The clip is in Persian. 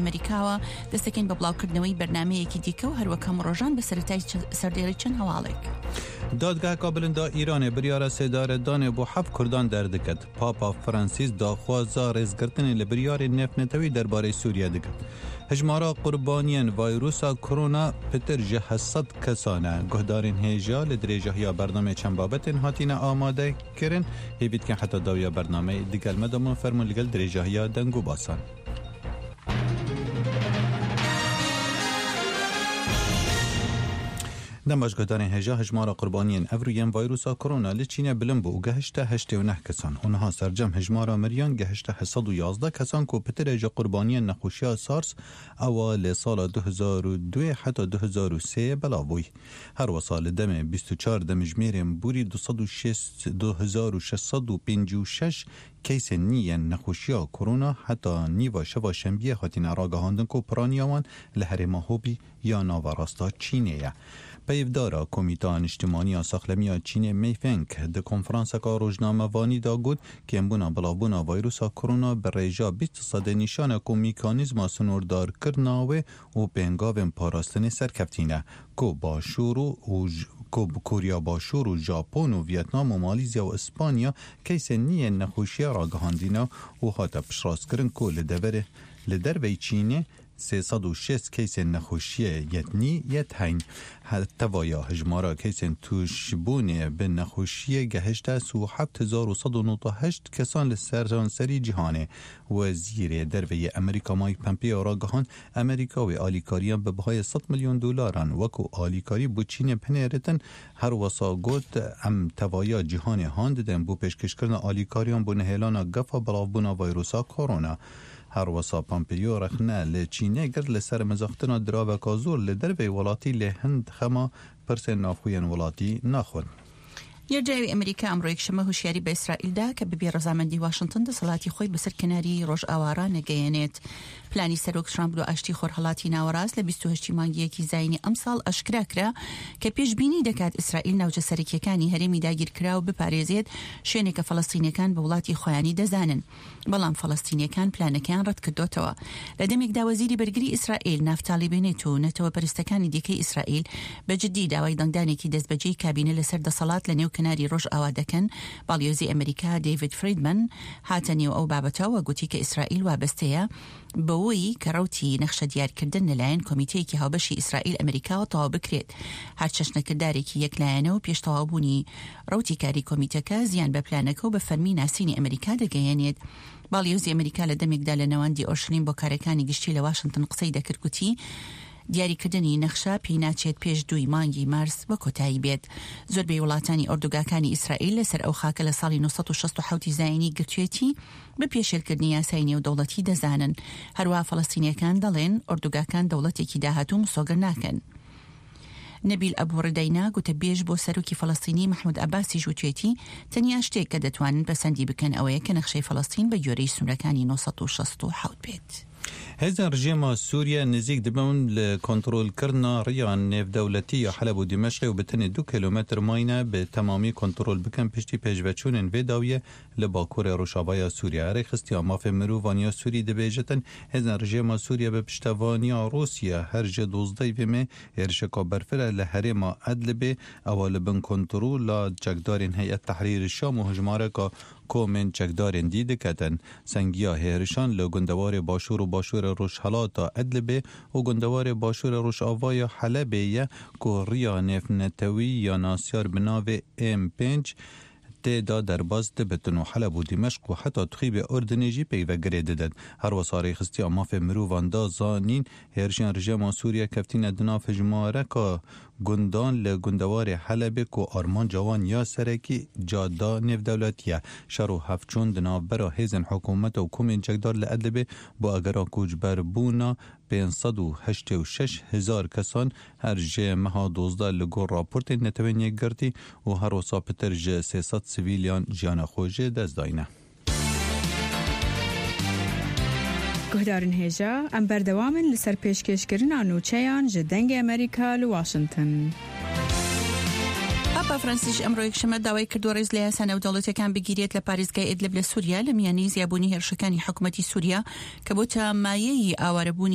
ئەمریکاوە دەستەکەین بە بڵاوکردنەوەی بەرنامەیەکی دیکە و هەروەکەم ڕۆژان بە سەرەتای سەردێڕی چەند هەواڵێک. دادگاه بلندا ایران بریار سیدار دانه بو 7 کردان دردکد. پاپا فرانسیس داخوازا رزگرتن لبریار نفنتوی درباره سوریه دکد. هجمارا قربانیان ویروسا کرونا پتر جهصد کسانه گهدارین هیجا لدریجه یا برنامه چند بابتن هاتین آماده کرن هیوید که حتی داویا برنامه دیگل مدامون فرمون لگل دریجه یا دنگو باسان. دمشقدان هجا هجمار قربانیان افریان ویروسا کرونا لچینه بلند بو گهشته 89 کسان. اونها سرجم هجمار امریان گهشته 111 کسان کو پتر اجا قربانیان نخوشیا سارس اوال سال 2002 حتی 2003 بلاوی. هر وسال دم 24 دمجمیر بوری 2656 کیس نیان نخوشیا کرونا حتی نیوا شوا شنبیه هاتین راگهاندن کو پرانیاوان لحر ماهوبی یا ناوراستا چینه. پیودارا کمیتان اجتماعی ساخلمی چین میفنگ ده کنفرانس کا روزنامه وانی دا گود که امبونا بلابونا ویروسا کرونا به ریجا 20% نشانه کو میکانیزما سنوردار کرناوه و پنگاوین پاراستن سرکفتینه کو باشورو و کوریا باشور و ژاپن و ویتنام و مالیزیا و اسپانیا کیس نیه نخوشی راگهاندینا و هاتا پشراس کرن کو لدر وی چینه 306 کیس نخوشی یتنی یتهین توایا هجمارا کیس توشبونه به نخوشی گهشته 7198 کسان لسرجانسری جهانه. وزیر دروی امریکا مایک پمپیو راگهان امریکا و آلیکاریان به بهای 100 میلیون دلاران وکو آلیکاری بو چین پنیرتن هر وسا گوت ام توایا جهان هانددن بو پیشکش کردن آلیکاریان بو نهیلانا گفا بلاوبونا ویروسا کرونا. هر وسا پامپیو رخنه لچینه گرد لسر مزاختنا دراوه کازور لدروی ولاتی لهند خما پرس ناخوین ولاتی ناخون. یرجاوی ئەمریکا ئەمڕۆ یەکشەمە هوشیاری بە ئیسرائیلدا کە بەبێ ڕەزامەندی واشنگتن دەسەڵاتی خۆی بەسەر کەناری ڕۆژ ئاوارە نەگەیەنێت. پلانی سەرۆک ترامپ و ئاشتی خۆرهەڵاتی ناوەڕاست لە 28 مانگیەکی زاینی ئەمساڵ ئەشکرا کرا کە پێشبینی دەکات ئیسرائیل ناوچە سەرەکیەکانی هەرێمی داگیرکرا و بپارێزێت شوێنێکە فەڵەستینیەکان بە وڵاتی خۆیانی دەزانن. بەڵام فەڵەستینیەکان پلانەکەیان ڕەت کردوتەوە. لە دەمێکدا وەزیری بەرگری ئیسرائیل نافتالی بێنێت و نەتەوە پەرستەکانی دیکەی ئیسرائیل بەجددی داوای دەنگدانێکی دەستبەجێی کابینە لەسەر دەسەڵات لە نێو کەناری ڕۆژ دەکەن. باڵیۆزی ئەمریکا دیوید فریدمن هاتە نێو ئەو بابەتەوە گوتی کە ئیسرائیل وابەستەیە بەوەی کە ڕەوتی نەخشە دیارکردن لەلایەن کۆمیتەیەکی هاوبەشی ئیسرائیل ئەمریکاوە تەواو بکرێت. هەر چەشنەکردارێکی یەکلایەنە و پێشتەوابوونی ڕەوتی کاری کۆمیتەکە زیان بە پلانەکە و بە فەرمی ناسینی ئەمریکا دەگەیەنێت. باڵیۆزی ئەمریکا لە دەمێکدا لە نەوەندی ئۆرشلیم بۆ کارەکانی گشتی لە واشنگتن قسەی دەکرد گوتی دیاریکردنی نەخشە پێی ناچێت پێش 2 مانگی مارس بە کۆتایی بێت. زۆربەی وڵاتانی ئۆردوگاکانی ئیسرائیل لەسەر ئەو خاکە لە ساڵی 1967 زاینی گرتوێتی بە پێشێلکردنی یاسای نێودەوڵەتی دەزانن. هەروە فەڵەستینیەکان دەڵێن ئۆردوگاکان دەوڵەتێکی داهاتوو مسۆگەر ناکەن. نەبیل ئەبوڕدەینا گوتە بێژ بۆ سەرۆکی فەڵەستینی محمود عەباسی ژووتوێتی تەنیا شتێک کە دەتوانن پەسەندی بکەن ئەوەیە کە نەخشەی فەڵەستین بە گوێرەی سنوورەکانی 1967 بێت. هزار رژیم سوریا نزیک دبون لکنترل کردن ریان نف دولتی یا حلب و دمشق و بتن 2 کیلومتر ماینه به تمامی کنترل بکن پشتی پیشوچون وداویه لباکور روشابای سوریا رخصتی ماف مروانیا سوری دبیجتن هزار رژیم سوریا به پشتوانیا روسیا هر ج 12 ومه ارشکا برفر لحرم ادلب اول بن کنترل لا جگدارین هیئت تحریر شام و هجماره کا کومن چکدارین دیده کتن سنگیا هرشان لگندوار باشور و باشور روش حالاتا ادلبه و گندوار باشور روش آوای حلبه یا کوریا نفنتوی یا ناسیار بناو M5 دا در باز دبتن و حلب و دمشق و حتی تخیب اردنیجی پیوه گریده داد. هر وصاری خستی اماف مروان دا زانین هرشان رژیم سوریا کفتین ادناف جماره که گندان لگندوار حلب کو آرمان جوان یا سرکی جادا نف دولتیه شرو هفچون دناف برا هیزن حکومت و کومین چکدار لعدلبه با اگرا کوجبر بونا 586,000 کسان هر جه مها 12 لگو راپورت نتوینی گردی و هر وصا پتر جه 300 سویلیان جان خوژه دست داینه. گهدارن هیجا ام بردوامن لسر پیشکشکرین آنوچهان جدنگ امریکا لواشنگتن. پاپا فرانسیس ئەمڕۆ یەکشەمە داوای کردووە ڕێز لە یاسا نێودەوڵەتیەکان بگیرێت لە پارێزگای ئیدلب لە سووریا لە میانەی زیابوونی هێرشەکانی حکوومەتی سووریا کە بۆتە مایەی ئاوارەبوونی